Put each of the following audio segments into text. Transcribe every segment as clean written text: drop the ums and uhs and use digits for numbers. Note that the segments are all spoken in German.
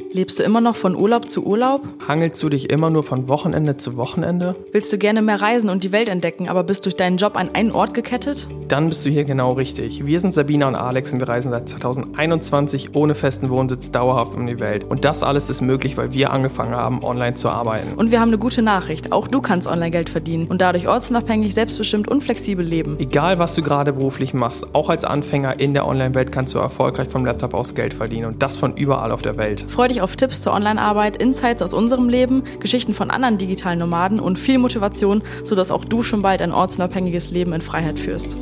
Lebst du immer noch von Urlaub zu Urlaub? Hangelst du dich immer nur von Wochenende zu Wochenende? Willst du gerne mehr reisen und die Welt entdecken, aber bist durch deinen Job an einen Ort gekettet? Dann bist du hier genau richtig. Wir sind Sabina und Alex und wir reisen seit 2021 ohne festen Wohnsitz dauerhaft um die Welt. Und das alles ist möglich, weil wir angefangen haben, online zu arbeiten. Und wir haben eine gute Nachricht. Auch du kannst online Geld verdienen und dadurch ortsunabhängig, selbstbestimmt und flexibel leben. Egal, was du gerade beruflich machst, auch als Anfänger in der Online-Welt kannst du erfolgreich vom Laptop aus Geld verdienen und das von überall auf der Welt. Freu dich auf Tipps zur Online-Arbeit, Insights aus unserem Leben, Geschichten von anderen digitalen Nomaden und viel Motivation, sodass auch du schon bald ein ortsunabhängiges Leben in Freiheit führst.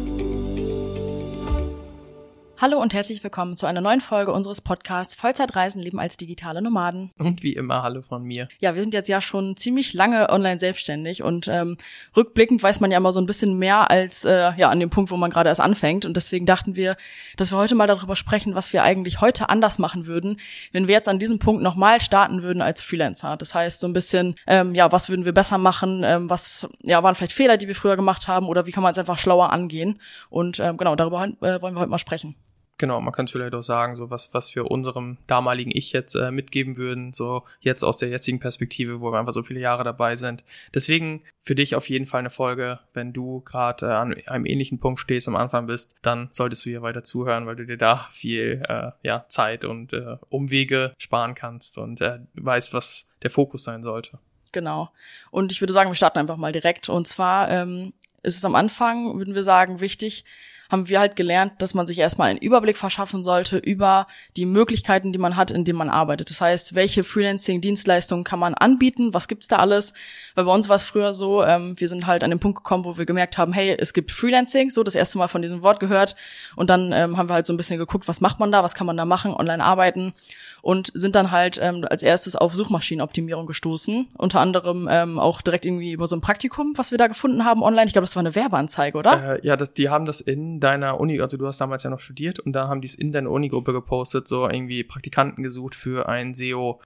Hallo und herzlich willkommen zu einer neuen Folge unseres Podcasts Vollzeitreisen leben als digitale Nomaden. Und wie immer, hallo von mir. Ja, wir sind jetzt ja schon ziemlich lange online selbstständig und rückblickend weiß man ja immer so ein bisschen mehr als an dem Punkt, wo man gerade erst anfängt. Und deswegen dachten wir, dass wir heute mal darüber sprechen, was wir eigentlich heute anders machen würden, wenn wir jetzt an diesem Punkt nochmal starten würden als Freelancer. Das heißt so ein bisschen, was würden wir besser machen, was waren vielleicht Fehler, die wir früher gemacht haben oder wie kann man es einfach schlauer angehen. Und darüber wollen wir heute mal sprechen. Genau, man kann vielleicht auch sagen, so was wir unserem damaligen Ich jetzt mitgeben würden, so jetzt aus der jetzigen Perspektive, wo wir einfach so viele Jahre dabei sind. Deswegen für dich auf jeden Fall eine Folge, wenn du gerade an einem ähnlichen Punkt stehst, am Anfang bist, dann solltest du hier weiter zuhören, weil du dir da viel Zeit und Umwege sparen kannst und weißt, was der Fokus sein sollte. Genau. Und ich würde sagen, wir starten einfach mal direkt. Und zwar ist es am Anfang, würden wir sagen, wichtig, haben wir halt gelernt, dass man sich erstmal einen Überblick verschaffen sollte über die Möglichkeiten, die man hat, indem man arbeitet. Das heißt, welche Freelancing-Dienstleistungen kann man anbieten, was gibt's da alles? Weil bei uns war es früher so, wir sind halt an den Punkt gekommen, wo wir gemerkt haben, hey, es gibt Freelancing, so das erste Mal von diesem Wort gehört und dann haben wir halt so ein bisschen geguckt, was macht man da, was kann man da machen, online arbeiten und sind dann halt als erstes auf Suchmaschinenoptimierung gestoßen, unter anderem auch direkt irgendwie über so ein Praktikum, was wir da gefunden haben online. Ich glaube, das war eine Werbeanzeige, oder? Die haben das in deiner Uni, also du hast damals ja noch studiert und da haben die es in deiner Unigruppe gepostet, so irgendwie Praktikanten gesucht für ein SEO,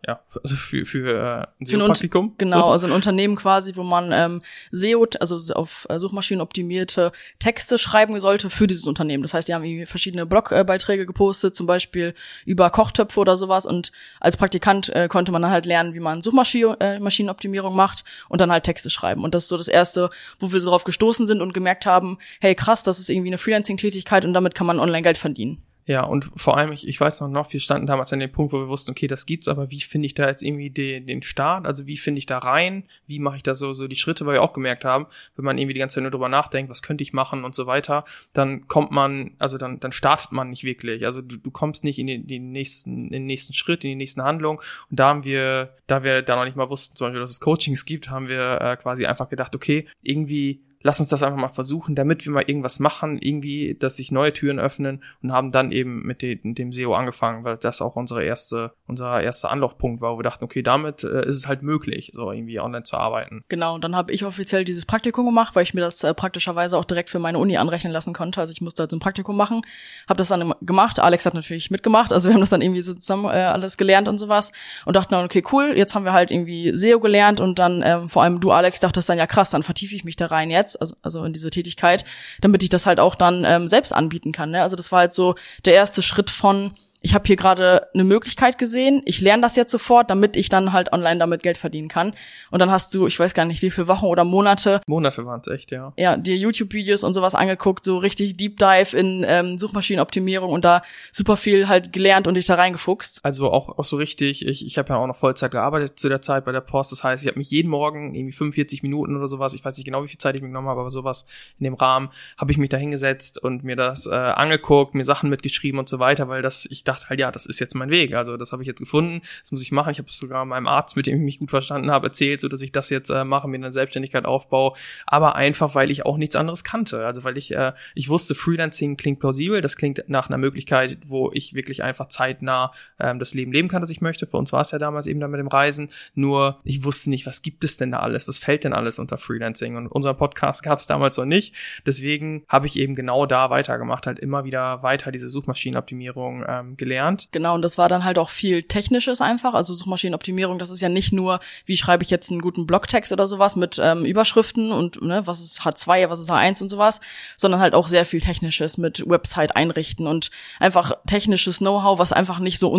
für ein SEO-Praktikum. Genau, so. Also ein Unternehmen quasi, wo man SEO, also auf Suchmaschinen optimierte Texte schreiben sollte für dieses Unternehmen. Das heißt, die haben irgendwie verschiedene Blogbeiträge gepostet, zum Beispiel über Kochtöpfe oder sowas und als Praktikant konnte man dann halt lernen, wie man Suchmaschinenoptimierung macht und dann halt Texte schreiben. Und das ist so das Erste, wo wir so drauf gestoßen sind und gemerkt haben, hey krass, das ist irgendwie eine Freelancing-Tätigkeit und damit kann man online Geld verdienen. Ja, und vor allem, ich weiß noch, wir standen damals an dem Punkt, wo wir wussten, okay, das gibt's, aber wie finde ich da jetzt irgendwie den Start? Also wie finde ich da rein? Wie mache ich da so die Schritte? Weil wir auch gemerkt haben, wenn man irgendwie die ganze Zeit nur drüber nachdenkt, was könnte ich machen und so weiter, dann dann startet man nicht wirklich. Also du kommst nicht in den nächsten Schritt, in die nächsten Handlung. Und da wir da noch nicht mal wussten, zum Beispiel, dass es Coachings gibt, haben wir quasi einfach gedacht, okay, irgendwie lass uns das einfach mal versuchen, damit wir mal irgendwas machen, irgendwie, dass sich neue Türen öffnen und haben dann eben mit dem SEO angefangen, weil das auch unser erster Anlaufpunkt war, wo wir dachten, okay, damit ist es halt möglich, so irgendwie online zu arbeiten. Genau, und dann habe ich offiziell dieses Praktikum gemacht, weil ich mir das praktischerweise auch direkt für meine Uni anrechnen lassen konnte. Also ich musste halt so ein Praktikum machen, habe das dann gemacht. Alex hat natürlich mitgemacht, also wir haben das dann irgendwie so zusammen alles gelernt und sowas und dachten dann, okay, cool, jetzt haben wir halt irgendwie SEO gelernt und dann vor allem du, Alex, dachtest dann, ja krass, dann vertiefe ich mich da rein jetzt. Also in diese Tätigkeit, damit ich das halt auch dann selbst anbieten kann. Ne? Also das war halt so der erste Schritt von, ich habe hier gerade eine Möglichkeit gesehen, ich lerne das jetzt sofort, damit ich dann halt online damit Geld verdienen kann. Und dann hast du, ich weiß gar nicht, wie viele Wochen oder Monate waren es echt, ja. Ja, dir YouTube-Videos und sowas angeguckt, so richtig Deep Dive in Suchmaschinenoptimierung und da super viel halt gelernt und dich da reingefuchst. Also auch so richtig, ich habe ja auch noch Vollzeit gearbeitet zu der Zeit bei der Post, das heißt, ich habe mich jeden Morgen irgendwie 45 Minuten oder sowas, ich weiß nicht genau, wie viel Zeit ich mir genommen habe, aber sowas in dem Rahmen, habe ich mich da hingesetzt und mir das angeguckt, mir Sachen mitgeschrieben und so weiter, weil ich dachte halt, ja, das ist jetzt mein Weg, also das habe ich jetzt gefunden, das muss ich machen. Ich habe es sogar meinem Arzt, mit dem ich mich gut verstanden habe, erzählt, so dass ich das jetzt mache, mir eine Selbstständigkeit aufbaue, aber einfach, weil ich auch nichts anderes kannte, also weil ich wusste, Freelancing klingt plausibel, das klingt nach einer Möglichkeit, wo ich wirklich einfach zeitnah das Leben leben kann, das ich möchte. Für uns war es ja damals eben dann mit dem Reisen, nur ich wusste nicht, was gibt es denn da alles, was fällt denn alles unter Freelancing und unseren Podcast gab es damals noch nicht, deswegen habe ich eben genau da weitergemacht, halt immer wieder weiter diese Suchmaschinenoptimierung gelernt. Genau, und das war dann halt auch viel Technisches einfach, also Suchmaschinenoptimierung, das ist ja nicht nur, wie schreibe ich jetzt einen guten Blogtext oder sowas mit Überschriften und was ist H2, was ist H1 und sowas, sondern halt auch sehr viel Technisches mit Website einrichten und einfach technisches Know-how, was einfach nicht so unser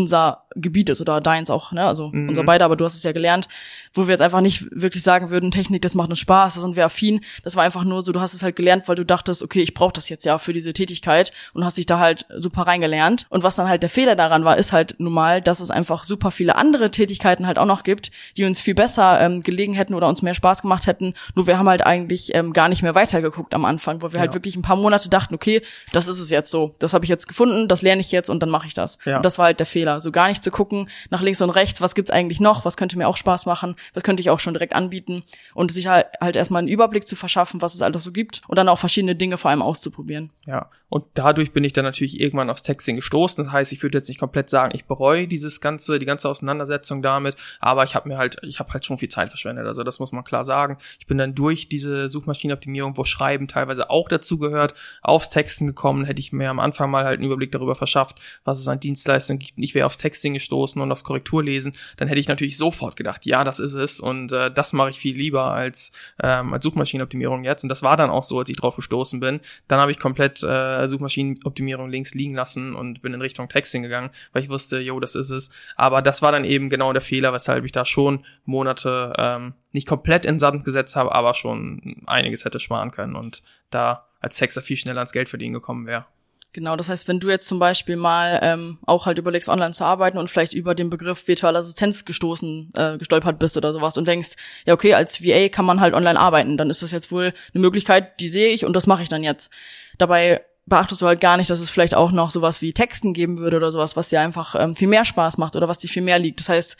Gebiet ist oder deins auch, ne? Also unser beide, aber du hast es ja gelernt, wo wir jetzt einfach nicht wirklich sagen würden, Technik, das macht uns Spaß, da sind wir affin. Das war einfach nur so, du hast es halt gelernt, weil du dachtest, okay, ich brauche das jetzt ja für diese Tätigkeit und hast dich da halt super reingelernt. Und was dann halt der Fehler daran war, ist halt nun mal, dass es einfach super viele andere Tätigkeiten halt auch noch gibt, die uns viel besser gelegen hätten oder uns mehr Spaß gemacht hätten. Nur wir haben halt eigentlich gar nicht mehr weitergeguckt am Anfang, wo wir halt wirklich ein paar Monate dachten, okay, das ist es jetzt so, das habe ich jetzt gefunden, das lerne ich jetzt und dann mache ich das. Ja. Und das war halt der Fehler, so gar nicht zu gucken nach links und rechts, was gibt's eigentlich noch, was könnte mir auch Spaß machen, was könnte ich auch schon direkt anbieten und sich halt erstmal einen Überblick zu verschaffen, was es alles so gibt und dann auch verschiedene Dinge vor allem auszuprobieren. Ja, und dadurch bin ich dann natürlich irgendwann aufs Texting gestoßen. Das heißt, ich würde jetzt nicht komplett sagen, ich bereue die ganze Auseinandersetzung damit, aber ich habe halt schon viel Zeit verschwendet. Also das muss man klar sagen. Ich bin dann durch diese Suchmaschinenoptimierung, wo Schreiben teilweise auch dazu gehört, aufs Texten gekommen. Hätte ich mir am Anfang mal halt einen Überblick darüber verschafft, was es an Dienstleistungen gibt. Ich wäre aufs Texting gestoßen und aufs Korrekturlesen. Dann hätte ich natürlich sofort gedacht, ja, das ist es und das mache ich viel lieber als Suchmaschinenoptimierung jetzt. Und das war dann auch so, als ich drauf gestoßen bin. Dann habe ich komplett Suchmaschinenoptimierung links liegen lassen und bin in Richtung Texting gegangen, weil ich wusste, jo, das ist es. Aber das war dann eben genau der Fehler, weshalb ich da schon Monate nicht komplett in den Sand gesetzt habe, aber schon einiges hätte sparen können und da als Texter viel schneller ans Geld verdienen gekommen wäre. Genau, das heißt, wenn du jetzt zum Beispiel mal auch halt überlegst, online zu arbeiten und vielleicht über den Begriff virtuelle Assistenz gestolpert bist oder sowas und denkst, ja okay, als VA kann man halt online arbeiten, dann ist das jetzt wohl eine Möglichkeit, die sehe ich und das mache ich dann jetzt. Dabei beachtest du halt gar nicht, dass es vielleicht auch noch sowas wie Texten geben würde oder sowas, was dir einfach viel mehr Spaß macht oder was dir viel mehr liegt. Das heißt,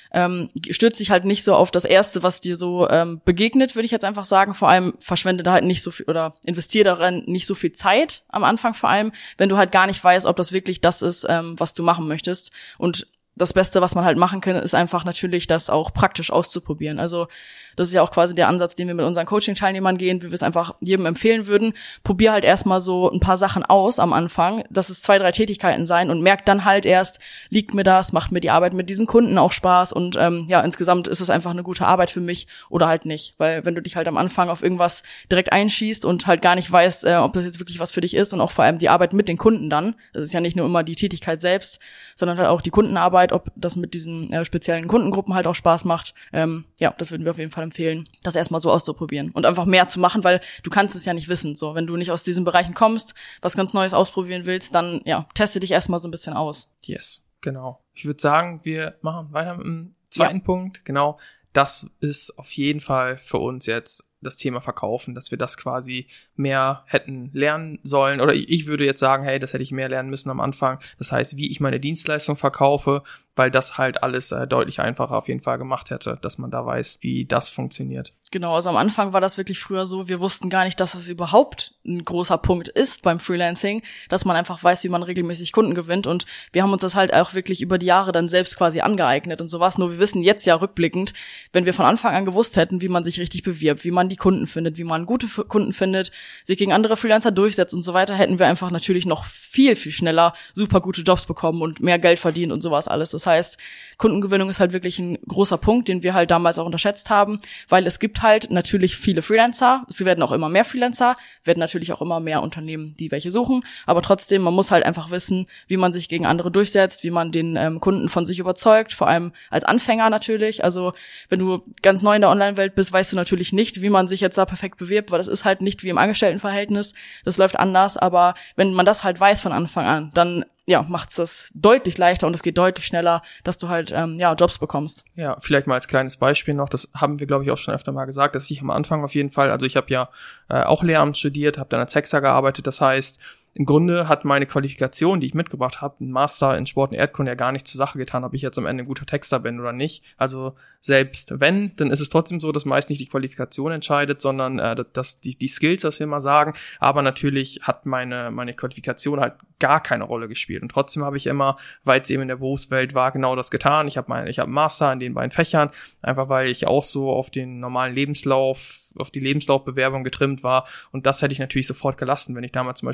stürzt dich halt nicht so auf das Erste, was dir so begegnet, würde ich jetzt einfach sagen. Vor allem verschwende da halt nicht so viel oder investiere darin nicht so viel Zeit am Anfang vor allem, wenn du halt gar nicht weißt, ob das wirklich das ist, was du machen möchtest. Und das Beste, was man halt machen kann, ist einfach natürlich, das auch praktisch auszuprobieren. Also das ist ja auch quasi der Ansatz, den wir mit unseren Coaching-Teilnehmern gehen, wie wir es einfach jedem empfehlen würden. Probier halt erstmal so ein paar Sachen aus am Anfang, dass es 2, 3 Tätigkeiten sein und merk dann halt erst, liegt mir das, macht mir die Arbeit mit diesen Kunden auch Spaß und insgesamt ist es einfach eine gute Arbeit für mich oder halt nicht. Weil wenn du dich halt am Anfang auf irgendwas direkt einschießt und halt gar nicht weißt, ob das jetzt wirklich was für dich ist und auch vor allem die Arbeit mit den Kunden dann, das ist ja nicht nur immer die Tätigkeit selbst, sondern halt auch die Kundenarbeit, ob das mit diesen speziellen Kundengruppen halt auch Spaß macht. Das würden wir auf jeden Fall empfehlen, das erstmal so auszuprobieren und einfach mehr zu machen, weil du kannst es ja nicht wissen. So, wenn du nicht aus diesen Bereichen kommst, was ganz Neues ausprobieren willst, dann teste dich erstmal so ein bisschen aus. Yes, genau. Ich würde sagen, wir machen weiter mit dem zweiten Punkt. Genau, das ist auf jeden Fall für uns jetzt das Thema Verkaufen, dass wir das quasi mehr hätten lernen sollen. Oder ich würde jetzt sagen, hey, das hätte ich mehr lernen müssen am Anfang. Das heißt, wie ich meine Dienstleistung verkaufe, weil das halt alles deutlich einfacher auf jeden Fall gemacht hätte, dass man da weiß, wie das funktioniert. Genau, also am Anfang war das wirklich früher so, wir wussten gar nicht, dass das überhaupt ein großer Punkt ist beim Freelancing, dass man einfach weiß, wie man regelmäßig Kunden gewinnt und wir haben uns das halt auch wirklich über die Jahre dann selbst quasi angeeignet und sowas. Nur wir wissen jetzt ja rückblickend, wenn wir von Anfang an gewusst hätten, wie man sich richtig bewirbt, wie man die Kunden findet, wie man gute Kunden findet, sich gegen andere Freelancer durchsetzt und so weiter, hätten wir einfach natürlich noch viel, viel schneller super gute Jobs bekommen und mehr Geld verdient und sowas alles. Das heißt, Kundengewinnung ist halt wirklich ein großer Punkt, den wir halt damals auch unterschätzt haben, weil es gibt halt natürlich viele Freelancer, es werden auch immer mehr Freelancer, werden natürlich auch immer mehr Unternehmen, die welche suchen, aber trotzdem, man muss halt einfach wissen, wie man sich gegen andere durchsetzt, wie man den Kunden von sich überzeugt, vor allem als Anfänger natürlich. Also wenn du ganz neu in der Online-Welt bist, weißt du natürlich nicht, wie man sich jetzt da perfekt bewirbt, weil das ist halt nicht wie im Angestelltenverhältnis, das läuft anders, aber wenn man das halt weiß von Anfang an, dann macht's das deutlich leichter und es geht deutlich schneller, dass du halt Jobs bekommst. Ja, vielleicht mal als kleines Beispiel noch, das haben wir, glaube ich, auch schon öfter mal gesagt, dass ich am Anfang auf jeden Fall, also ich habe ja auch Lehramt studiert, habe dann als Hexer gearbeitet, das heißt, im Grunde hat meine Qualifikation, die ich mitgebracht habe, ein Master in Sport und Erdkunde ja gar nichts zur Sache getan, ob ich jetzt am Ende ein guter Texter bin oder nicht. Also selbst wenn, dann ist es trotzdem so, dass meist nicht die Qualifikation entscheidet, sondern dass die Skills, das wir mal sagen. Aber natürlich hat meine Qualifikation halt gar keine Rolle gespielt. Und trotzdem habe ich immer, weil es eben in der Berufswelt war, genau das getan. Ich habe einen Master in den beiden Fächern, einfach weil ich auch so auf den normalen Lebenslauf, auf die Lebenslaufbewerbung getrimmt war. Und das hätte ich natürlich sofort gelassen, wenn ich damals zum Beispiel selbst schon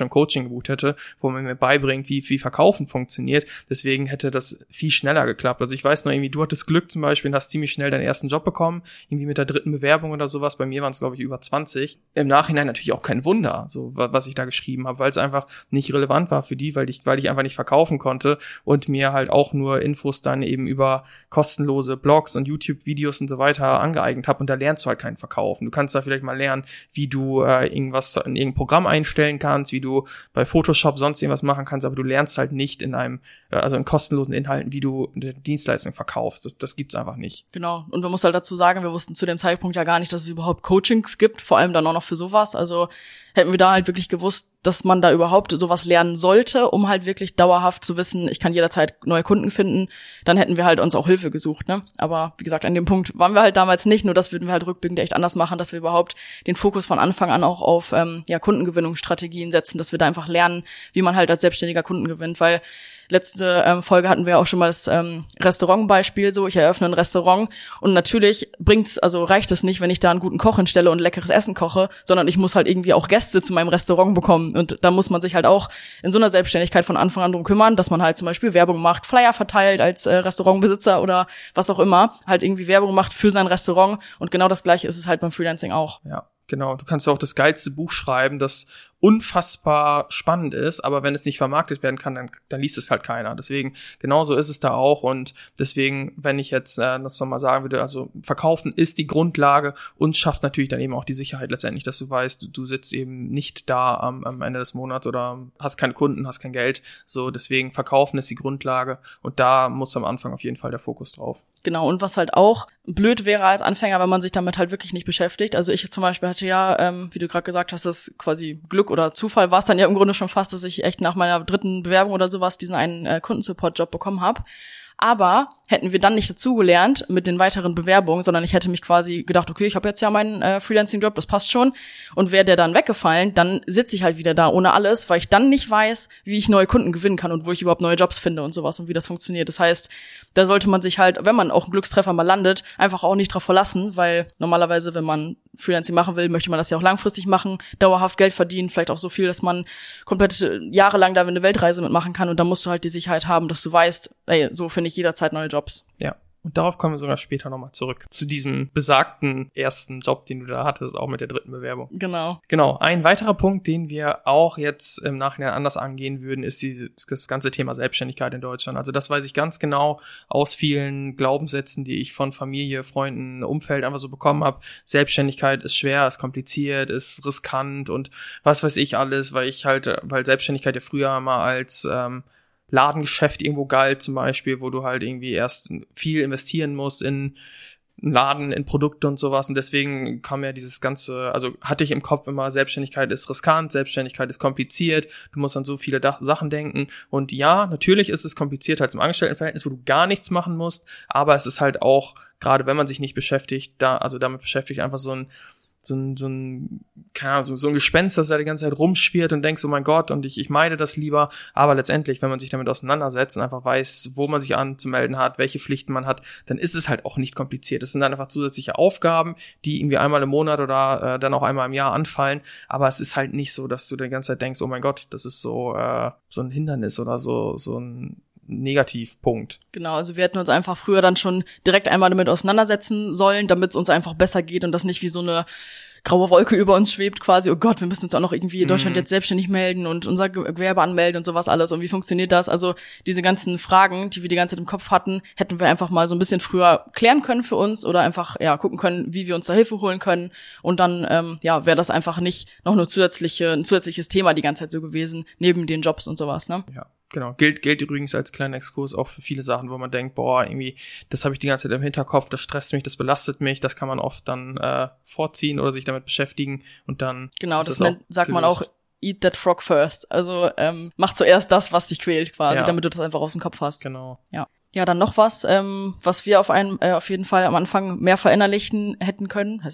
ein Coaching gebucht hätte, wo man mir beibringt, wie Verkaufen funktioniert. Deswegen hätte das viel schneller geklappt. Also ich weiß noch irgendwie, du hattest Glück zum Beispiel und hast ziemlich schnell deinen ersten Job bekommen, irgendwie mit der 3. Bewerbung oder sowas. Bei mir waren es, glaube ich, über 20. Im Nachhinein natürlich auch kein Wunder, so was ich da geschrieben habe, weil es einfach nicht relevant war für die, weil ich einfach nicht verkaufen konnte und mir halt auch nur Infos dann eben über kostenlose Blogs und YouTube-Videos und so weiter angeeignet habe. Und da lernst du halt kein Verkaufen. Du kannst da vielleicht mal lernen, wie du irgendwas in irgendein Programm einstellen kannst, wie du bei Photoshop sonst irgendwas machen kannst, aber du lernst halt nicht in kostenlosen Inhalten, wie du eine Dienstleistung verkaufst. Das gibt's einfach nicht. Genau. Und man muss halt dazu sagen, wir wussten zu dem Zeitpunkt ja gar nicht, dass es überhaupt Coachings gibt, vor allem dann auch noch für sowas. Also hätten wir da halt wirklich gewusst, dass man da überhaupt sowas lernen sollte, um halt wirklich dauerhaft zu wissen, ich kann jederzeit neue Kunden finden, dann hätten wir halt uns auch Hilfe gesucht, ne? Aber wie gesagt, an dem Punkt waren wir halt damals nicht, nur das würden wir halt rückblickend echt anders machen, dass wir überhaupt den Fokus von Anfang an auch auf Kundengewinnungsstrategien setzen, dass wir da einfach lernen, wie man halt als Selbstständiger Kunden gewinnt, weil letzte Folge hatten wir auch schon mal das Restaurantbeispiel, so ich eröffne ein Restaurant und natürlich reicht es nicht, wenn ich da einen guten Koch hinstelle und leckeres Essen koche, sondern ich muss halt irgendwie auch Gäste zu meinem Restaurant bekommen und da muss man sich halt auch in so einer Selbstständigkeit von Anfang an drum kümmern, dass man halt zum Beispiel Werbung macht, Flyer verteilt als Restaurantbesitzer oder was auch immer, halt irgendwie Werbung macht für sein Restaurant und genau das Gleiche ist es halt beim Freelancing auch. Ja. Genau, du kannst ja auch das geilste Buch schreiben, das unfassbar spannend ist, aber wenn es nicht vermarktet werden kann, dann liest es halt keiner. Deswegen, genauso ist es da auch und deswegen, wenn ich jetzt das nochmal sagen würde, also Verkaufen ist die Grundlage und schafft natürlich dann eben auch die Sicherheit letztendlich, dass du weißt, du sitzt eben nicht da am Ende des Monats oder hast keine Kunden, hast kein Geld. So, deswegen Verkaufen ist die Grundlage und da muss am Anfang auf jeden Fall der Fokus drauf. Genau, und was halt auch blöd wäre als Anfänger, wenn man sich damit halt wirklich nicht beschäftigt. Also ich zum Beispiel hatte ja, wie du gerade gesagt hast, das quasi Glück oder Zufall war es dann ja im Grunde schon fast, dass ich echt nach meiner 3. Bewerbung oder sowas diesen einen Kundensupport-Job bekommen habe. Aber hätten wir dann nicht dazugelernt mit den weiteren Bewerbungen, sondern ich hätte mich quasi gedacht, okay, ich habe jetzt ja meinen Freelancing-Job, das passt schon. Und wäre der dann weggefallen, dann sitze ich halt wieder da ohne alles, weil ich dann nicht weiß, wie ich neue Kunden gewinnen kann und wo ich überhaupt neue Jobs finde und sowas und wie das funktioniert. Das heißt, da sollte man sich halt, wenn man auch einen Glückstreffer mal landet, einfach auch nicht drauf verlassen, weil normalerweise, wenn man Freelancing machen will, möchte man das ja auch langfristig machen, dauerhaft Geld verdienen, vielleicht auch so viel, dass man komplett jahrelang da eine Weltreise mitmachen kann und dann musst du halt die Sicherheit haben, dass du weißt, ey, so finde ich jederzeit neue Jobs. Ja. Und darauf kommen wir sogar später nochmal zurück. Zu diesem besagten ersten Job, den du da hattest, auch mit der 3. Bewerbung. Genau. Genau. Ein weiterer Punkt, den wir auch jetzt im Nachhinein anders angehen würden, ist das ganze Thema Selbstständigkeit in Deutschland. Also das weiß ich ganz genau aus vielen Glaubenssätzen, die ich von Familie, Freunden, Umfeld einfach so bekommen habe. Selbstständigkeit ist schwer, ist kompliziert, ist riskant und was weiß ich alles, weil Selbstständigkeit ja früher mal als Ladengeschäft irgendwo galt zum Beispiel, wo du halt irgendwie erst viel investieren musst in einen Laden, in Produkte und sowas und deswegen kam ja dieses ganze, also hatte ich im Kopf immer, Selbstständigkeit ist riskant, Selbstständigkeit ist kompliziert, du musst an so viele Sachen denken und ja, natürlich ist es kompliziert als im Angestelltenverhältnis, wo du gar nichts machen musst, aber es ist halt auch, gerade wenn man sich nicht beschäftigt, damit beschäftigt, einfach so ein Gespenst, das da die ganze Zeit rumschwirrt und denkst, oh mein Gott, und ich meide das lieber. Aber letztendlich, wenn man sich damit auseinandersetzt und einfach weiß, wo man sich anzumelden hat, welche Pflichten man hat, dann ist es halt auch nicht kompliziert. Es sind dann einfach zusätzliche Aufgaben, die irgendwie einmal im Monat oder dann auch einmal im Jahr anfallen. Aber es ist halt nicht so, dass du die ganze Zeit denkst, oh mein Gott, das ist so ein Hindernis oder so ein Negativpunkt. Genau, also wir hätten uns einfach früher dann schon direkt einmal damit auseinandersetzen sollen, damit es uns einfach besser geht und das nicht wie so eine graue Wolke über uns schwebt quasi, oh Gott, wir müssen uns auch noch irgendwie in Deutschland jetzt selbstständig melden und unser Gewerbe anmelden und sowas alles und wie funktioniert das? Also diese ganzen Fragen, die wir die ganze Zeit im Kopf hatten, hätten wir einfach mal so ein bisschen früher klären können für uns oder einfach gucken können, wie wir uns da Hilfe holen können und dann wäre das einfach nicht noch ein zusätzliches Thema die ganze Zeit so gewesen, neben den Jobs und sowas, ne? Ja. Genau, gilt übrigens als kleiner Exkurs auch für viele Sachen, wo man denkt, boah, irgendwie, das habe ich die ganze Zeit im Hinterkopf, das stresst mich, das belastet mich, das kann man oft dann vorziehen oder sich damit beschäftigen und dann genau, sagt man auch, eat that frog first, also mach zuerst das, was dich quält quasi, damit du das einfach auf dem Kopf hast. Genau. Ja, dann noch was wir auf jeden Fall am Anfang mehr verinnerlichen hätten können, heißt das so?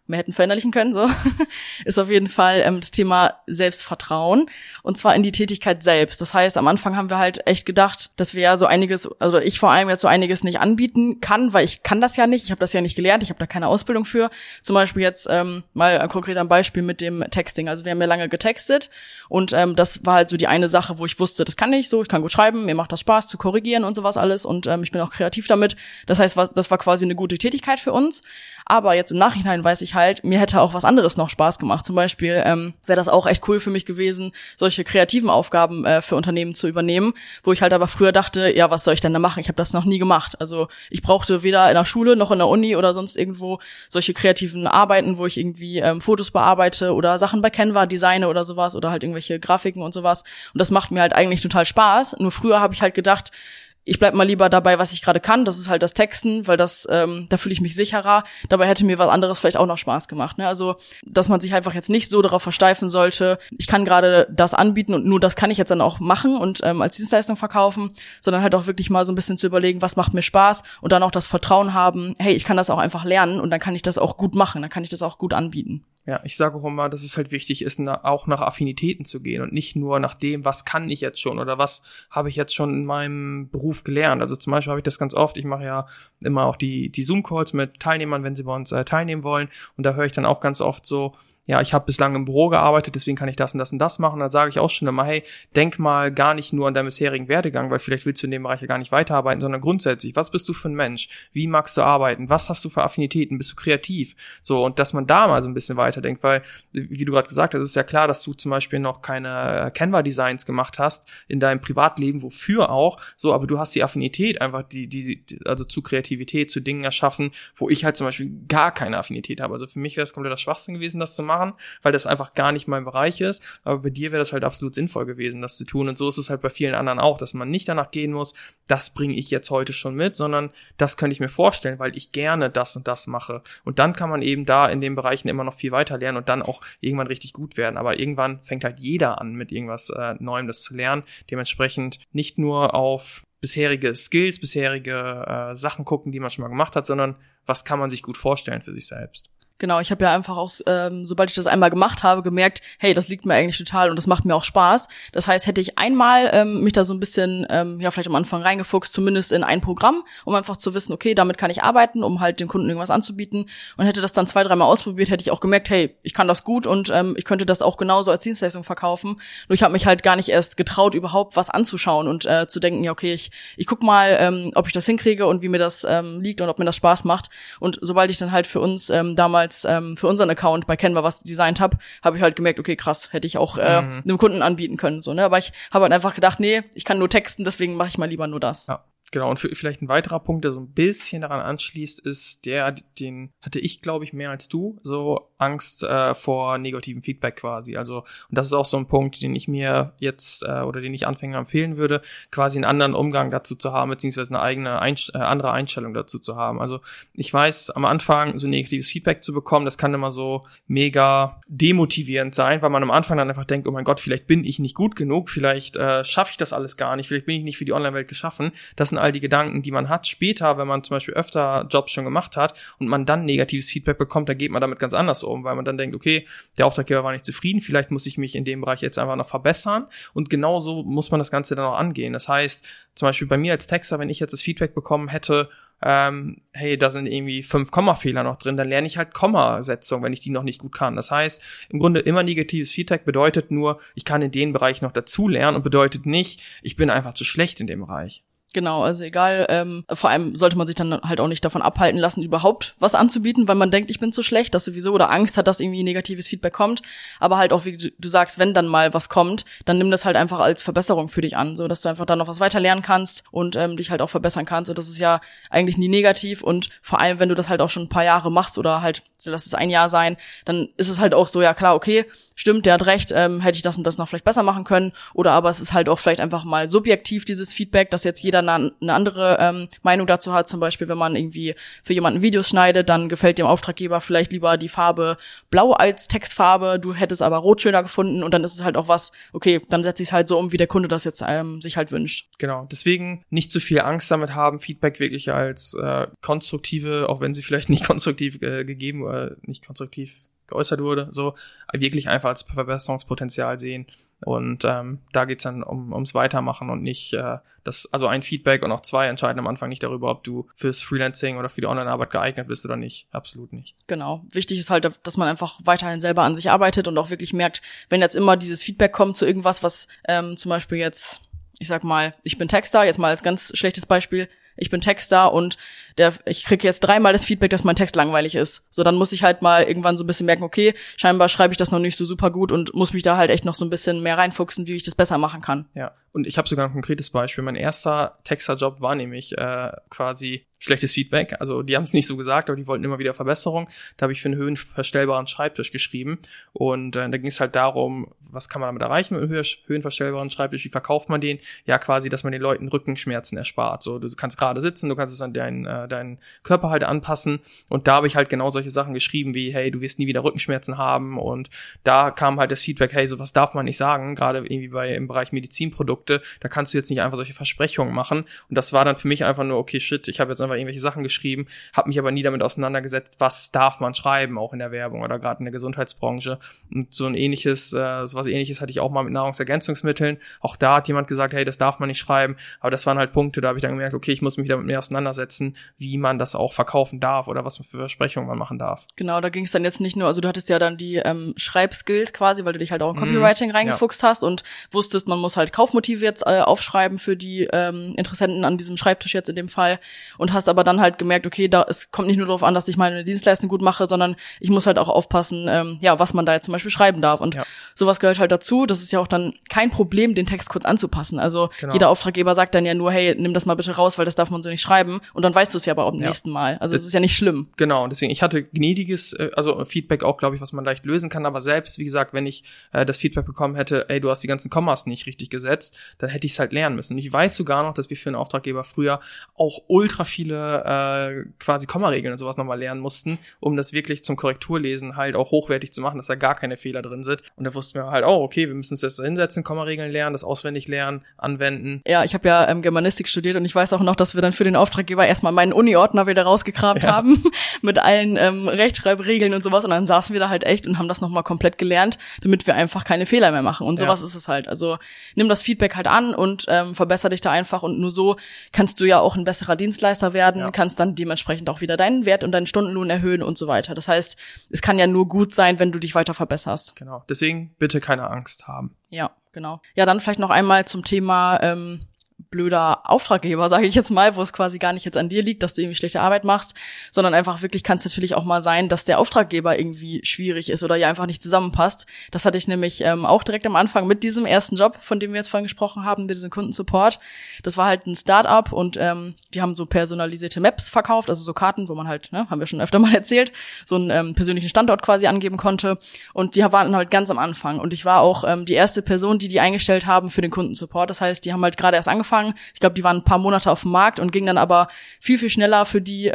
mehr hätten verinnerlichen können, so, ist auf jeden Fall das Thema Selbstvertrauen, und zwar in die Tätigkeit selbst. Das heißt, am Anfang haben wir halt echt gedacht, dass wir ja so einiges, also ich vor allem jetzt so einiges nicht anbieten kann, weil ich kann das ja nicht, ich habe das ja nicht gelernt, ich habe da keine Ausbildung für. Zum Beispiel jetzt mal konkret ein Beispiel mit dem Texting. Also wir haben ja lange getextet, und das war halt so die eine Sache, wo ich wusste, das kann ich so, ich kann gut schreiben, mir macht das Spaß zu korrigieren und sowas alles, und ich bin auch kreativ damit. Das heißt, das war quasi eine gute Tätigkeit für uns. Aber jetzt im Nachhinein weiß ich halt, mir hätte auch was anderes noch Spaß gemacht. Zum Beispiel wäre das auch echt cool für mich gewesen, solche kreativen Aufgaben für Unternehmen zu übernehmen, wo ich halt aber früher dachte, ja, was soll ich denn da machen? Ich habe das noch nie gemacht. Also ich brauchte weder in der Schule noch in der Uni oder sonst irgendwo solche kreativen Arbeiten, wo ich irgendwie Fotos bearbeite oder Sachen bei Canva designe oder sowas oder halt irgendwelche Grafiken und sowas. Und das macht mir halt eigentlich total Spaß. Nur früher habe ich halt gedacht, ich bleib mal lieber dabei, was ich gerade kann. Das ist halt das Texten, weil das, da fühle ich mich sicherer. Dabei hätte mir was anderes vielleicht auch noch Spaß gemacht. Ne? Also, dass man sich einfach jetzt nicht so darauf versteifen sollte, ich kann gerade das anbieten und nur das kann ich jetzt dann auch machen und als Dienstleistung verkaufen, sondern halt auch wirklich mal so ein bisschen zu überlegen, was macht mir Spaß, und dann auch das Vertrauen haben, hey, ich kann das auch einfach lernen und dann kann ich das auch gut machen, dann kann ich das auch gut anbieten. Ja, ich sage auch immer, dass es halt wichtig ist, auch nach Affinitäten zu gehen und nicht nur nach dem, was kann ich jetzt schon oder was habe ich jetzt schon in meinem Beruf gelernt. Also zum Beispiel habe ich das ganz oft, ich mache ja immer auch die Zoom-Calls mit Teilnehmern, wenn sie bei uns teilnehmen wollen, und da höre ich dann auch ganz oft so, ja, ich habe bislang im Büro gearbeitet, deswegen kann ich das und das und das machen. Dann sage ich auch schon immer, hey, denk mal gar nicht nur an deinen bisherigen Werdegang, weil vielleicht willst du in dem Bereich ja gar nicht weiterarbeiten, sondern grundsätzlich, was bist du für ein Mensch? Wie magst du arbeiten? Was hast du für Affinitäten? Bist du kreativ? So, und dass man da mal so ein bisschen weiterdenkt, weil, wie du gerade gesagt hast, ist ja klar, dass du zum Beispiel noch keine Canva-Designs gemacht hast in deinem Privatleben, wofür auch, so, aber du hast die Affinität einfach, also zu Kreativität, zu Dingen erschaffen, wo ich halt zum Beispiel gar keine Affinität habe. Also für mich wäre es kompletter Schwachsinn gewesen, das zu machen, weil das einfach gar nicht mein Bereich ist, aber bei dir wäre das halt absolut sinnvoll gewesen, das zu tun, und so ist es halt bei vielen anderen auch, dass man nicht danach gehen muss, das bringe ich jetzt heute schon mit, sondern das könnte ich mir vorstellen, weil ich gerne das und das mache, und dann kann man eben da in den Bereichen immer noch viel weiter lernen und dann auch irgendwann richtig gut werden, aber irgendwann fängt halt jeder an, mit irgendwas Neuem das zu lernen, dementsprechend nicht nur auf bisherige Skills, bisherige Sachen gucken, die man schon mal gemacht hat, sondern was kann man sich gut vorstellen für sich selbst. Genau, ich habe ja einfach auch, sobald ich das einmal gemacht habe, gemerkt, hey, das liegt mir eigentlich total und das macht mir auch Spaß. Das heißt, hätte ich einmal mich da so ein bisschen, vielleicht am Anfang reingefuchst, zumindest in ein Programm, um einfach zu wissen, okay, damit kann ich arbeiten, um halt dem Kunden irgendwas anzubieten, und hätte das dann 2-3 Mal ausprobiert, hätte ich auch gemerkt, hey, ich kann das gut und ich könnte das auch genauso als Dienstleistung verkaufen. Nur ich habe mich halt gar nicht erst getraut, überhaupt was anzuschauen und zu denken, ja, okay, ich guck mal, ob ich das hinkriege und wie mir das liegt und ob mir das Spaß macht. Und sobald ich dann halt für uns damals für unseren Account bei Canva was designt habe ich halt gemerkt, okay, krass, hätte ich auch einem Kunden anbieten können, so, ne? Aber ich habe halt einfach gedacht, nee, ich kann nur texten, deswegen mache ich mal lieber nur das. Ja. Genau, und vielleicht ein weiterer Punkt, der so ein bisschen daran anschließt, ist den hatte ich, glaube ich, mehr als du, so Angst vor negativem Feedback quasi. Also, und das ist auch so ein Punkt, den ich mir jetzt oder den ich Anfängern empfehlen würde, quasi einen anderen Umgang dazu zu haben, beziehungsweise eine eigene andere Einstellung dazu zu haben. Also ich weiß, am Anfang so negatives Feedback zu bekommen, das kann immer so mega demotivierend sein, weil man am Anfang dann einfach denkt, oh mein Gott, vielleicht bin ich nicht gut genug, vielleicht schaffe ich das alles gar nicht, vielleicht bin ich nicht für die Online-Welt geschaffen. Das sind all die Gedanken, die man hat. Später, wenn man zum Beispiel öfter Jobs schon gemacht hat und man dann negatives Feedback bekommt, dann geht man damit ganz anders um, weil man dann denkt, okay, der Auftraggeber war nicht zufrieden, vielleicht muss ich mich in dem Bereich jetzt einfach noch verbessern, und genauso muss man das Ganze dann auch angehen. Das heißt, zum Beispiel bei mir als Texter, wenn ich jetzt das Feedback bekommen hätte, hey, da sind irgendwie 5 Kommafehler noch drin, dann lerne ich halt Kommasetzung, wenn ich die noch nicht gut kann. Das heißt, im Grunde immer negatives Feedback bedeutet nur, ich kann in den Bereich noch dazu lernen, und bedeutet nicht, ich bin einfach zu schlecht in dem Bereich. Genau, also egal, vor allem sollte man sich dann halt auch nicht davon abhalten lassen, überhaupt was anzubieten, weil man denkt, ich bin zu schlecht, das sowieso, oder Angst hat, dass irgendwie negatives Feedback kommt, aber halt auch, wie du sagst, wenn dann mal was kommt, dann nimm das halt einfach als Verbesserung für dich an, so dass du einfach dann noch was weiter lernen kannst und dich halt auch verbessern kannst, und das ist ja eigentlich nie negativ, und vor allem, wenn du das halt auch schon ein paar Jahre machst oder halt, lass es ein Jahr sein, dann ist es halt auch so, ja klar, okay, stimmt, der hat recht, hätte ich das und das noch vielleicht besser machen können. Oder aber es ist halt auch vielleicht einfach mal subjektiv, dieses Feedback, dass jetzt jeder eine andere Meinung dazu hat. Zum Beispiel, wenn man irgendwie für jemanden Videos schneidet, dann gefällt dem Auftraggeber vielleicht lieber die Farbe blau als Textfarbe, du hättest aber rot schöner gefunden und dann ist es halt auch was, okay, dann setze ich es halt so um, wie der Kunde das jetzt sich halt wünscht. Genau, deswegen nicht zu viel Angst damit haben, Feedback wirklich als konstruktive, auch wenn sie vielleicht nicht konstruktiv gegeben oder nicht konstruktiv geäußert wurde, so wirklich einfach als Verbesserungspotenzial sehen. Und da geht's dann ums Weitermachen und nicht also ein Feedback und auch zwei entscheiden am Anfang nicht darüber, ob du fürs Freelancing oder für die Online-Arbeit geeignet bist oder nicht. Absolut nicht. Genau. Wichtig ist halt, dass man einfach weiterhin selber an sich arbeitet und auch wirklich merkt, wenn jetzt immer dieses Feedback kommt zu irgendwas, was zum Beispiel jetzt, ich sag mal, ich bin Texter, jetzt mal als ganz schlechtes Beispiel, ich bin Texter und ich kriege jetzt 3-mal das Feedback, dass mein Text langweilig ist. So, dann muss ich halt mal irgendwann so ein bisschen merken, okay, scheinbar schreibe ich das noch nicht so super gut und muss mich da halt echt noch so ein bisschen mehr reinfuchsen, wie ich das besser machen kann. Ja, und ich habe sogar ein konkretes Beispiel. Mein erster Texterjob war nämlich quasi schlechtes Feedback. Also die haben es nicht so gesagt, aber die wollten immer wieder Verbesserung. Da habe ich für einen höhenverstellbaren Schreibtisch geschrieben und da ging es halt darum, was kann man damit erreichen mit einem höhenverstellbaren Schreibtisch, wie verkauft man den? Ja, quasi, dass man den Leuten Rückenschmerzen erspart. So, du kannst gerade sitzen, du kannst es an deinen Körper halt anpassen und da habe ich halt genau solche Sachen geschrieben wie, hey, du wirst nie wieder Rückenschmerzen haben und da kam halt das Feedback, hey, sowas darf man nicht sagen, gerade irgendwie im Bereich Medizinprodukte, da kannst du jetzt nicht einfach solche Versprechungen machen und das war dann für mich einfach nur, okay, shit, ich habe jetzt einfach irgendwelche Sachen geschrieben, habe mich aber nie damit auseinandergesetzt, was darf man schreiben, auch in der Werbung oder gerade in der Gesundheitsbranche und sowas ähnliches hatte ich auch mal mit Nahrungsergänzungsmitteln, auch da hat jemand gesagt, hey, das darf man nicht schreiben, aber das waren halt Punkte, da habe ich dann gemerkt, okay, ich muss mich damit mehr auseinandersetzen, wie man das auch verkaufen darf oder was für Versprechungen man machen darf. Genau, da ging es dann jetzt nicht nur, also du hattest ja dann die Schreibskills quasi, weil du dich halt auch in Copywriting reingefuchst hast und wusstest, man muss halt Kaufmotive jetzt aufschreiben für die Interessenten an diesem Schreibtisch jetzt in dem Fall und hast aber dann halt gemerkt, okay, es kommt nicht nur darauf an, dass ich meine Dienstleistung gut mache, sondern ich muss halt auch aufpassen, was man da jetzt zum Beispiel schreiben darf und sowas gehört halt dazu. Das ist ja auch dann kein Problem, den Text kurz anzupassen. Also jeder Auftraggeber sagt dann ja nur, hey, nimm das mal bitte raus, weil das darf man so nicht schreiben und dann weißt du es ja aber auch beim nächsten Mal. Also es ist ja nicht schlimm. Genau, deswegen, ich hatte gnädiges, also Feedback auch, glaube ich, was man leicht lösen kann, aber selbst, wie gesagt, wenn ich das Feedback bekommen hätte, ey, du hast die ganzen Kommas nicht richtig gesetzt, dann hätte ich es halt lernen müssen. Und ich weiß sogar noch, dass wir für einen Auftraggeber früher auch ultra viele quasi Kommaregeln und sowas nochmal lernen mussten, um das wirklich zum Korrekturlesen halt auch hochwertig zu machen, dass da gar keine Fehler drin sind. Und da wussten wir halt, oh, okay, wir müssen uns jetzt hinsetzen, Kommaregeln lernen, das auswendig lernen, anwenden. Ja, ich habe ja Germanistik studiert und ich weiß auch noch, dass wir dann für den Auftraggeber erstmal meinen Uni-Ordner wieder rausgekramt haben mit allen Rechtschreibregeln und sowas und dann saßen wir da halt echt und haben das nochmal komplett gelernt, damit wir einfach keine Fehler mehr machen und sowas ist es halt. Also nimm das Feedback halt an und verbessere dich da einfach und nur so kannst du ja auch ein besserer Dienstleister werden, kannst dann dementsprechend auch wieder deinen Wert und deinen Stundenlohn erhöhen und so weiter. Das heißt, es kann ja nur gut sein, wenn du dich weiter verbesserst. Genau, deswegen bitte keine Angst haben. Ja, genau. Ja, dann vielleicht noch einmal zum Thema blöder Auftraggeber, sage ich jetzt mal, wo es quasi gar nicht jetzt an dir liegt, dass du irgendwie schlechte Arbeit machst, sondern einfach wirklich kann es natürlich auch mal sein, dass der Auftraggeber irgendwie schwierig ist oder ja einfach nicht zusammenpasst. Das hatte ich nämlich auch direkt am Anfang mit diesem ersten Job, von dem wir jetzt vorhin gesprochen haben, mit diesem Kundensupport. Das war halt ein Start-up und die haben so personalisierte Maps verkauft, also so Karten, wo man halt, haben wir schon öfter mal erzählt, so einen persönlichen Standort quasi angeben konnte und die waren halt ganz am Anfang und ich war auch die erste Person, die eingestellt haben für den Kundensupport. Das heißt, die haben halt gerade erst angefangen. Ich glaube, die waren ein paar Monate auf dem Markt und gingen dann aber viel, viel schneller für die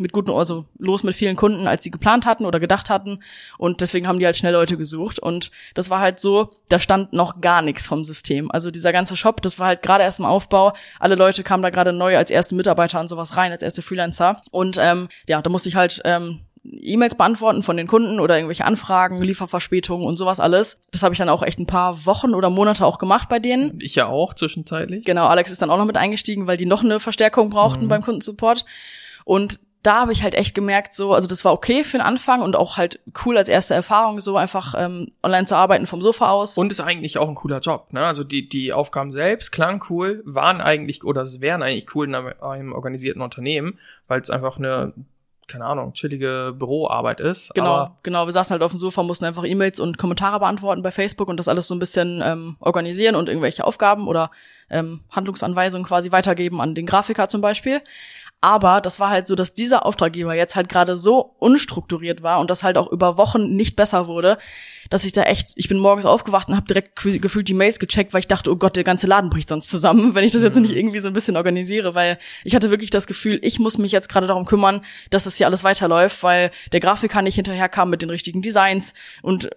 los mit vielen Kunden, als sie geplant hatten oder gedacht hatten. Und deswegen haben die halt schnell Leute gesucht. Und das war halt so, da stand noch gar nichts vom System. Also dieser ganze Shop, das war halt gerade erst im Aufbau. Alle Leute kamen da gerade neu als erste Mitarbeiter und sowas rein, als erste Freelancer. Und da musste ich halt E-Mails beantworten von den Kunden oder irgendwelche Anfragen, Lieferverspätungen und sowas alles. Das habe ich dann auch echt ein paar Wochen oder Monate auch gemacht bei denen. Ich ja auch zwischenzeitlich. Genau, Alex ist dann auch noch mit eingestiegen, weil die noch eine Verstärkung brauchten beim Kundensupport. Und da habe ich halt echt gemerkt, so, also das war okay für den Anfang und auch halt cool als erste Erfahrung, so einfach online zu arbeiten vom Sofa aus. Und ist eigentlich auch ein cooler Job, ne? Also die Aufgaben selbst klangen cool, wären eigentlich cool in einem organisierten Unternehmen, weil es einfach eine, keine Ahnung, chillige Büroarbeit ist. Genau. Wir saßen halt auf dem Sofa, mussten einfach E-Mails und Kommentare beantworten bei Facebook und das alles so ein bisschen organisieren und irgendwelche Aufgaben oder Handlungsanweisungen quasi weitergeben an den Grafiker zum Beispiel. Aber das war halt so, dass dieser Auftraggeber jetzt halt gerade so unstrukturiert war und das halt auch über Wochen nicht besser wurde, dass ich bin morgens aufgewacht und habe direkt gefühlt die Mails gecheckt, weil ich dachte, oh Gott, der ganze Laden bricht sonst zusammen, wenn ich das jetzt nicht irgendwie so ein bisschen organisiere, weil ich hatte wirklich das Gefühl, ich muss mich jetzt gerade darum kümmern, dass das hier alles weiterläuft, weil der Grafiker nicht hinterherkam mit den richtigen Designs und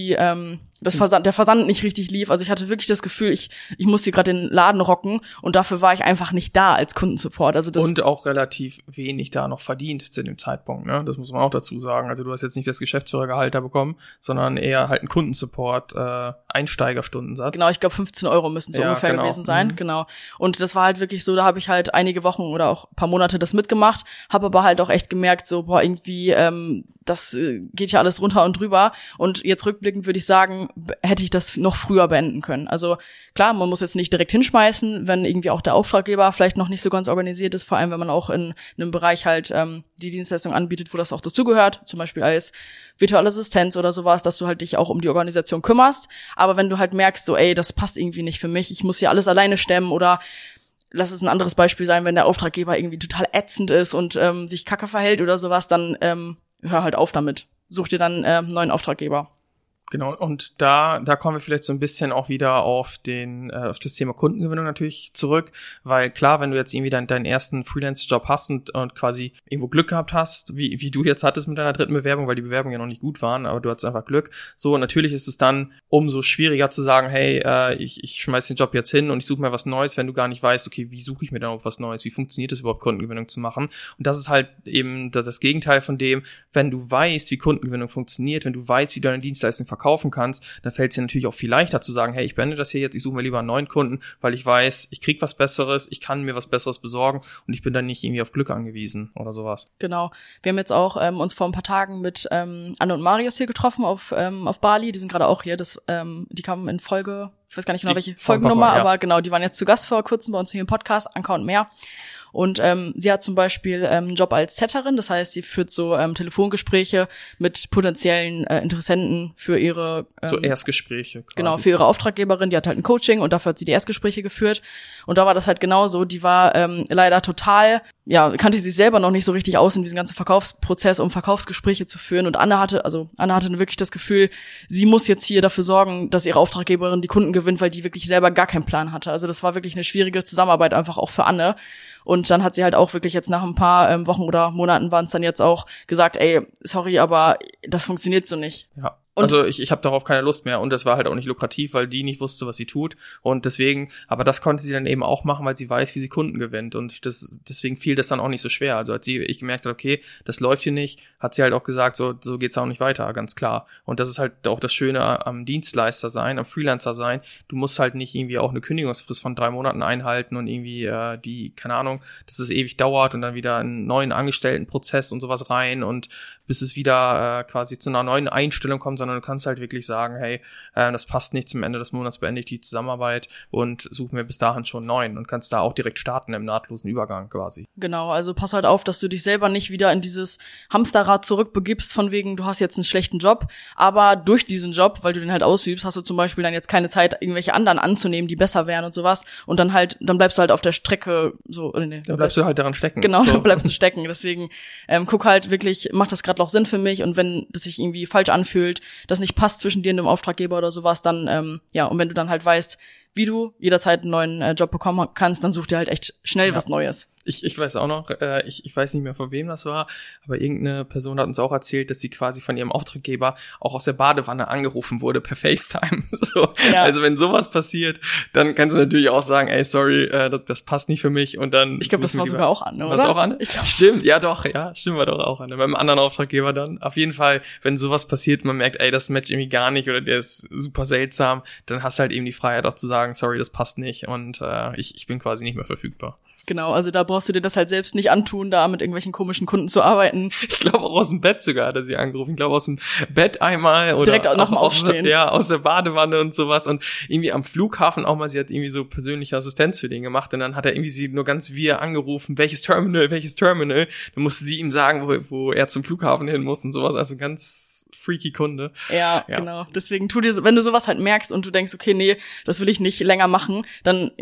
der Versand nicht richtig lief. Also ich hatte wirklich das Gefühl, ich muss hier gerade den Laden rocken und dafür war ich einfach nicht da als Kundensupport. Also das und auch relativ wenig da noch verdient zu dem Zeitpunkt, ne? Das muss man auch dazu sagen. Also du hast jetzt nicht das Geschäftsführergehalt da bekommen, sondern eher halt einen Kundensupport, Einsteigerstundensatz. Genau, ich glaube 15 Euro müssen es ungefähr gewesen sein. Genau. Und das war halt wirklich so, da habe ich halt einige Wochen oder auch ein paar Monate das mitgemacht, habe aber halt auch echt gemerkt, so irgendwie das geht ja alles runter und drüber. Und jetzt rückblickend würde ich sagen, hätte ich das noch früher beenden können. Also klar, man muss jetzt nicht direkt hinschmeißen, wenn irgendwie auch der Auftraggeber vielleicht noch nicht so ganz organisiert ist, vor allem wenn man auch in einem Bereich halt die Dienstleistung anbietet, wo das auch dazugehört, zum Beispiel als virtuelle Assistenz oder sowas, dass du halt dich auch um die Organisation kümmerst. Aber wenn du halt merkst, so ey, das passt irgendwie nicht für mich, ich muss hier alles alleine stemmen oder lass es ein anderes Beispiel sein, wenn der Auftraggeber irgendwie total ätzend ist und sich kacke verhält oder sowas, dann hör halt auf damit. Such dir dann einen neuen Auftraggeber. Genau, und da kommen wir vielleicht so ein bisschen auch wieder auf das Thema Kundengewinnung natürlich zurück, weil klar, wenn du jetzt irgendwie deinen ersten Freelance-Job hast und quasi irgendwo Glück gehabt hast, wie du jetzt hattest mit deiner dritten Bewerbung, weil die Bewerbungen ja noch nicht gut waren, aber du hattest einfach Glück. So, natürlich ist es dann umso schwieriger zu sagen, hey, ich schmeiß den Job jetzt hin und ich suche mir was Neues, wenn du gar nicht weißt, okay, wie suche ich mir dann auch was Neues, wie funktioniert es überhaupt, Kundengewinnung zu machen? Und das ist halt eben das Gegenteil von dem, wenn du weißt, wie Kundengewinnung funktioniert, wenn du weißt, wie du deine Dienstleistung verkaufen kannst, dann fällt es dir natürlich auch viel leichter zu sagen, hey, ich beende das hier jetzt, ich suche mir lieber einen neuen Kunden, weil ich weiß, ich krieg was Besseres, ich kann mir was Besseres besorgen und ich bin dann nicht irgendwie auf Glück angewiesen oder sowas. Genau. Wir haben jetzt auch uns vor ein paar Tagen mit Anne und Marius hier getroffen auf Bali. Die sind gerade auch hier. Die kamen in Folge, ich weiß gar nicht genau welche Folgennummer, aber genau, die waren jetzt zu Gast vor kurzem bei uns hier im Podcast, Anka und mehr. Und sie hat zum Beispiel einen Job als Setterin, das heißt, sie führt so Telefongespräche mit potenziellen Interessenten für ihre so Erstgespräche quasi. Genau, für ihre Auftraggeberin, die hat halt ein Coaching und dafür hat sie die Erstgespräche geführt. Und da war das halt genauso, die war leider total, kannte sich selber noch nicht so richtig aus in diesem ganzen Verkaufsprozess, um Verkaufsgespräche zu führen. Und Anne hatte wirklich das Gefühl, sie muss jetzt hier dafür sorgen, dass ihre Auftraggeberin die Kunden gewinnt, weil die wirklich selber gar keinen Plan hatte. Also das war wirklich eine schwierige Zusammenarbeit einfach auch für Anne. Und dann hat sie halt auch wirklich jetzt nach ein paar Wochen oder Monaten waren es dann jetzt auch gesagt, ey, sorry, aber das funktioniert so nicht. Ja. Also ich habe darauf keine Lust mehr und das war halt auch nicht lukrativ, weil die nicht wusste, was sie tut und deswegen, aber das konnte sie dann eben auch machen, weil sie weiß, wie sie Kunden gewinnt und deswegen fiel das dann auch nicht so schwer. Also als ich gemerkt habe, okay, das läuft hier nicht, hat sie halt auch gesagt, so geht's auch nicht weiter, ganz klar. Und das ist halt auch das Schöne am Dienstleister sein, am Freelancer sein. Du musst halt nicht irgendwie auch eine Kündigungsfrist von 3 Monaten einhalten und irgendwie keine Ahnung, dass es ewig dauert und dann wieder einen neuen Angestelltenprozess und sowas rein und bis es wieder quasi zu einer neuen Einstellung kommt, sondern du kannst halt wirklich sagen, hey, das passt nicht, zum Ende des Monats beende ich die Zusammenarbeit und suche mir bis dahin schon einen neuen und kannst da auch direkt starten im nahtlosen Übergang quasi. Genau, also pass halt auf, dass du dich selber nicht wieder in dieses Hamsterrad zurückbegibst, von wegen, du hast jetzt einen schlechten Job, aber durch diesen Job, weil du den halt ausübst, hast du zum Beispiel dann jetzt keine Zeit, irgendwelche anderen anzunehmen, die besser wären und sowas und dann bleibst du halt auf der Strecke so. Dann bleibst du halt daran stecken. Genau, so. Dann bleibst du stecken, deswegen guck halt wirklich, macht das gerade noch Sinn für mich und wenn das sich irgendwie falsch anfühlt, das nicht passt zwischen dir und dem Auftraggeber oder sowas, dann, und wenn du dann halt weißt, wie du jederzeit einen neuen Job bekommen kannst, dann such dir halt echt schnell was Neues. Ich weiß auch noch, ich weiß nicht mehr, von wem das war, aber irgendeine Person hat uns auch erzählt, dass sie quasi von ihrem Auftraggeber auch aus der Badewanne angerufen wurde per FaceTime. So. Ja. Also wenn sowas passiert, dann kannst du natürlich auch sagen, ey, sorry, das passt nicht für mich und dann... Ich glaube, das war sogar auch Anne, oder? War das auch Anne? Ich glaub. Stimmt, ja doch, stimmt, war doch auch Anne. Beim anderen Auftraggeber dann. Auf jeden Fall, wenn sowas passiert, man merkt, ey, das matcht irgendwie gar nicht oder der ist super seltsam, dann hast du halt eben die Freiheit auch zu sagen, sorry, das passt nicht und ich bin quasi nicht mehr verfügbar. Genau, also da brauchst du dir das halt selbst nicht antun, da mit irgendwelchen komischen Kunden zu arbeiten. Ich glaube auch aus dem Bett sogar hat er sie angerufen. Ich glaube aus dem Bett einmal oder direkt auch nach dem Aufstehen. Aus der Badewanne und sowas und irgendwie am Flughafen auch mal, sie hat irgendwie so persönliche Assistenz für den gemacht und dann hat er irgendwie sie nur ganz wir angerufen, welches Terminal, dann musste sie ihm sagen, wo er zum Flughafen hin muss und sowas, also ganz freaky Kunde. Ja, genau. Deswegen wenn du sowas halt merkst und du denkst, okay, nee, das will ich nicht länger machen, dann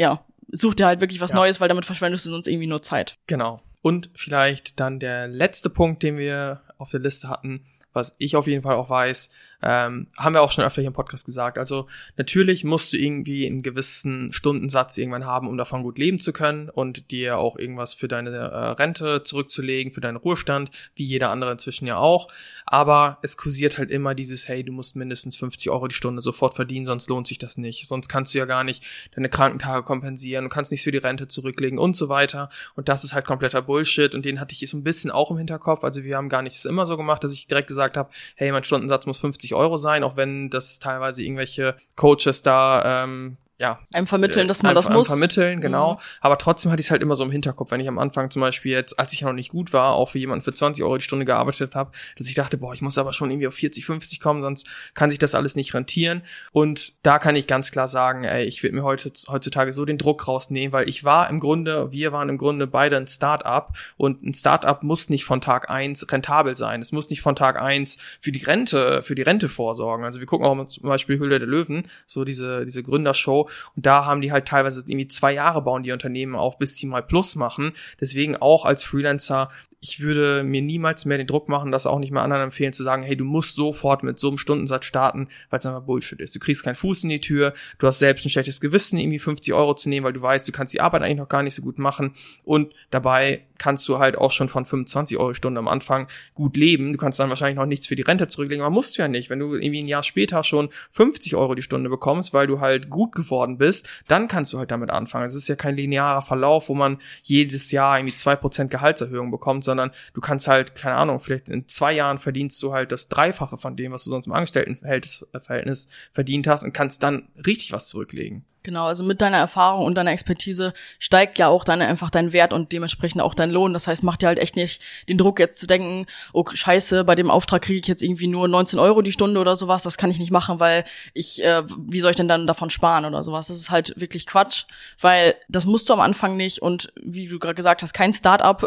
such dir halt wirklich was Neues, weil damit verschwendest du sonst irgendwie nur Zeit. Genau. Und vielleicht dann der letzte Punkt, den wir auf der Liste hatten, was ich auf jeden Fall auch weiß, haben wir auch schon öfter hier im Podcast gesagt. Also natürlich musst du irgendwie einen gewissen Stundensatz irgendwann haben, um davon gut leben zu können und dir auch irgendwas für deine Rente zurückzulegen, für deinen Ruhestand, wie jeder andere inzwischen ja auch. Aber es kursiert halt immer dieses, hey, du musst mindestens 50 Euro die Stunde sofort verdienen, sonst lohnt sich das nicht. Sonst kannst du ja gar nicht deine Krankentage kompensieren, du kannst nichts für die Rente zurücklegen und so weiter. Und das ist halt kompletter Bullshit und den hatte ich so ein bisschen auch im Hinterkopf. Also wir haben gar nicht es immer so gemacht, dass ich direkt gesagt habe, hey, mein Stundensatz muss 50 Euro sein, auch wenn das teilweise irgendwelche Coaches da einem vermitteln, dass man das muss. Vermitteln, genau. Aber trotzdem hatte ich es halt immer so im Hinterkopf, wenn ich am Anfang zum Beispiel jetzt, als ich ja noch nicht gut war, auch für jemanden für 20 Euro die Stunde gearbeitet habe, dass ich dachte, ich muss aber schon irgendwie auf 40, 50 kommen, sonst kann sich das alles nicht rentieren. Und da kann ich ganz klar sagen, ich würde mir heutzutage so den Druck rausnehmen, weil wir waren im Grunde beide ein Start-up und ein Start-up muss nicht von Tag 1 rentabel sein. Es muss nicht von Tag 1 für die Rente vorsorgen. Also wir gucken auch zum Beispiel Höhle der Löwen, so diese Gründershow. Und da haben die halt teilweise irgendwie 2 Jahre bauen die Unternehmen auf, bis sie mal Plus machen. Deswegen auch als Freelancer, ich würde mir niemals mehr den Druck machen, das auch nicht mal anderen empfehlen, zu sagen, hey, du musst sofort mit so einem Stundensatz starten, weil es einfach Bullshit ist. Du kriegst keinen Fuß in die Tür, du hast selbst ein schlechtes Gewissen, irgendwie 50 Euro zu nehmen, weil du weißt, du kannst die Arbeit eigentlich noch gar nicht so gut machen und dabei kannst du halt auch schon von 25 Euro Stunde am Anfang gut leben. Du kannst dann wahrscheinlich noch nichts für die Rente zurücklegen, aber musst du ja nicht. Wenn du irgendwie ein Jahr später schon 50 Euro die Stunde bekommst, weil du halt gut geworden bist, dann kannst du halt damit anfangen. Es ist ja kein linearer Verlauf, wo man jedes Jahr irgendwie 2% Gehaltserhöhung bekommt, sondern du kannst halt, keine Ahnung, vielleicht in 2 Jahren verdienst du halt das Dreifache von dem, was du sonst im Angestelltenverhältnis verdient hast und kannst dann richtig was zurücklegen. Genau, also mit deiner Erfahrung und deiner Expertise steigt ja auch einfach dein Wert und dementsprechend auch dein Lohn. Das heißt, mach dir halt echt nicht den Druck jetzt zu denken, oh scheiße, bei dem Auftrag kriege ich jetzt irgendwie nur 19 Euro die Stunde oder sowas. Das kann ich nicht machen, weil wie soll ich denn dann davon sparen oder sowas? Das ist halt wirklich Quatsch, weil das musst du am Anfang nicht und wie du gerade gesagt hast, kein Start-up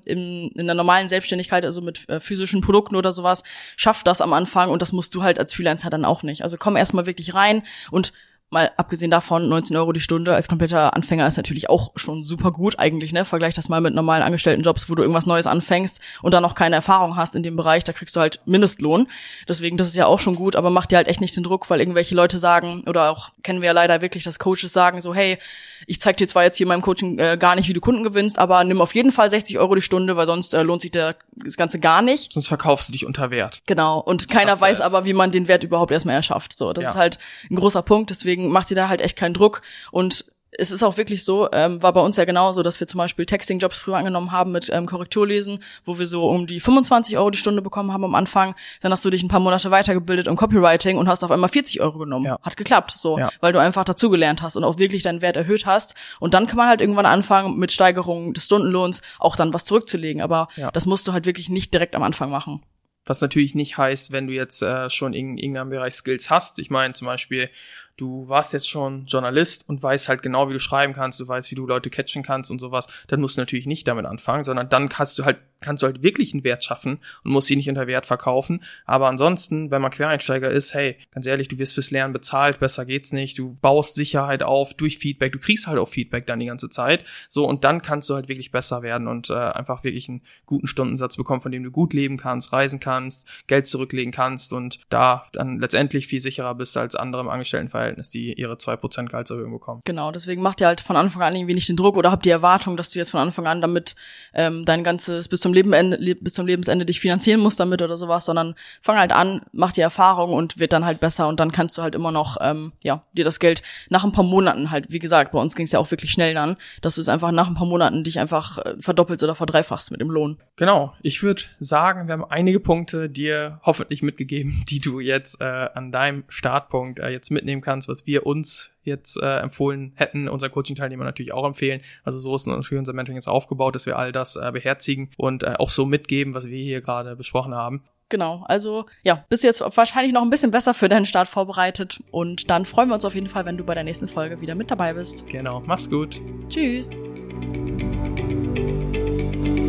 in der normalen Selbstständigkeit, also mit physischen Produkten oder sowas, schafft das am Anfang und das musst du halt als Freelancer dann auch nicht. Also komm erstmal wirklich rein und mal abgesehen davon, 19 Euro die Stunde als kompletter Anfänger ist natürlich auch schon super gut eigentlich, ne? Vergleich das mal mit normalen Angestelltenjobs, wo du irgendwas Neues anfängst und dann noch keine Erfahrung hast in dem Bereich, da kriegst du halt Mindestlohn. Deswegen, das ist ja auch schon gut, aber mach dir halt echt nicht den Druck, weil irgendwelche Leute sagen, oder auch kennen wir ja leider wirklich, dass Coaches sagen so, hey, ich zeig dir zwar jetzt hier in meinem Coaching gar nicht, wie du Kunden gewinnst, aber nimm auf jeden Fall 60 Euro die Stunde, weil sonst lohnt sich das Ganze gar nicht. Sonst verkaufst du dich unter Wert. Genau, und keiner weiß aber, wie man den Wert überhaupt erstmal erschafft. So, das ist halt ein großer Punkt, deswegen mach dir da halt echt keinen Druck und es ist auch wirklich so, war bei uns ja genauso, dass wir zum Beispiel Texting-Jobs früher angenommen haben mit Korrekturlesen, wo wir so um die 25 Euro die Stunde bekommen haben am Anfang. Dann hast du dich ein paar Monate weitergebildet im Copywriting und hast auf einmal 40 Euro genommen. Ja. Hat geklappt, so, weil du einfach dazugelernt hast und auch wirklich deinen Wert erhöht hast. Und dann kann man halt irgendwann anfangen, mit Steigerung des Stundenlohns auch dann was zurückzulegen. Aber das musst du halt wirklich nicht direkt am Anfang machen. Was natürlich nicht heißt, wenn du jetzt schon in irgendeinem Bereich Skills hast. Ich meine zum Beispiel, du warst jetzt schon Journalist und weißt halt genau, wie du schreiben kannst, du weißt, wie du Leute catchen kannst und sowas, dann musst du natürlich nicht damit anfangen, sondern dann kannst du halt wirklich einen Wert schaffen und musst ihn nicht unter Wert verkaufen. Aber ansonsten, wenn man Quereinsteiger ist, hey, ganz ehrlich, du wirst fürs Lernen bezahlt, besser geht's nicht, du baust Sicherheit auf durch Feedback, du kriegst halt auch Feedback dann die ganze Zeit, so, und dann kannst du halt wirklich besser werden und einfach wirklich einen guten Stundensatz bekommen, von dem du gut leben kannst, reisen kannst, Geld zurücklegen kannst und da dann letztendlich viel sicherer bist als andere im Angestelltenverhältnis, die ihre 2% Gehaltserhöhung bekommen. Genau, deswegen macht ihr halt von Anfang an irgendwie nicht den Druck oder habt die Erwartung, dass du jetzt von Anfang an damit dein ganzes bis zum Lebensende dich finanzieren musst damit oder sowas, sondern fang halt an, mach die Erfahrung und wird dann halt besser und dann kannst du halt immer noch dir das Geld nach ein paar Monaten halt, wie gesagt, bei uns ging es ja auch wirklich schnell dann, dass du es einfach nach ein paar Monaten dich einfach verdoppelst oder verdreifachst mit dem Lohn. Genau, ich würde sagen, wir haben einige Punkte dir hoffentlich mitgegeben, die du jetzt an deinem Startpunkt jetzt mitnehmen kannst, was wir uns jetzt empfohlen hätten, unseren Coaching-Teilnehmern natürlich auch empfehlen. Also so ist natürlich unser Mentoring jetzt aufgebaut, dass wir all das beherzigen und auch so mitgeben, was wir hier gerade besprochen haben. Genau, also bist du jetzt wahrscheinlich noch ein bisschen besser für deinen Start vorbereitet und dann freuen wir uns auf jeden Fall, wenn du bei der nächsten Folge wieder mit dabei bist. Genau, mach's gut. Tschüss.